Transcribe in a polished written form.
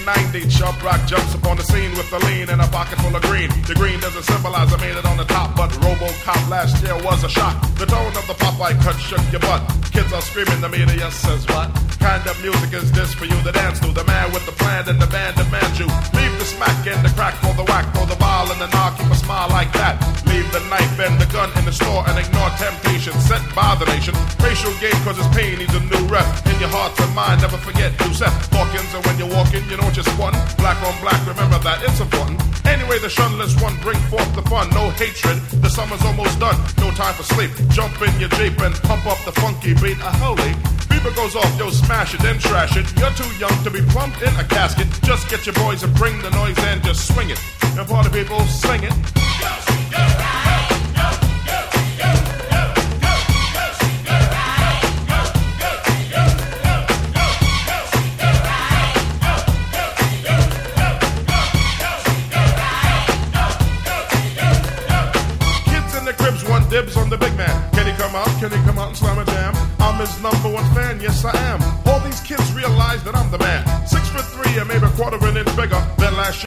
1990, Chubb Rock jumps upon the scene with a lean and a pocket full of green. The green doesn't symbolize I made it on the top, but RoboCop last year was a shock. The tone of the Popeye cut shook your butt. Kids are screaming, the media says what? Kind of music is this for you to dance to? The man with the plan and the band demands you. Leave the smack and the crack for the whack, for the ball and the knock, keep a smile like that. Leave the knife and the gun in the store and ignore temptation sent by the nation. Racial game cause his pain needs a new rep. In your heart and mind, never forget Seth Hawkins. And when you're walking, you know what you're squatting. Black on black, remember that, it's important. Anyway, the shunless one bring forth the fun. No hatred, the summer's almost done. No time for sleep. Jump in your Jeep and pump up the funky beat. Holy beeper goes off, yo, smash it, then trash it. You're too young to be plumped in a casket. Just get your boys and bring the noise and just swing it. And party people, sing it. Dibs on the big man. Can he come out? Can he come out and slam a jam? I'm his number one fan, yes I am. All these kids realize that I'm the man. 6'3" and maybe a quarter of an inch bigger than last year.